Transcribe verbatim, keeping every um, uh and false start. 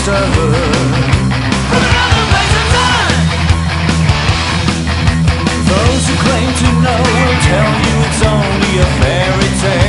sisterhood. From another place and time. Those who claim to know will tell you it's only a fairy tale.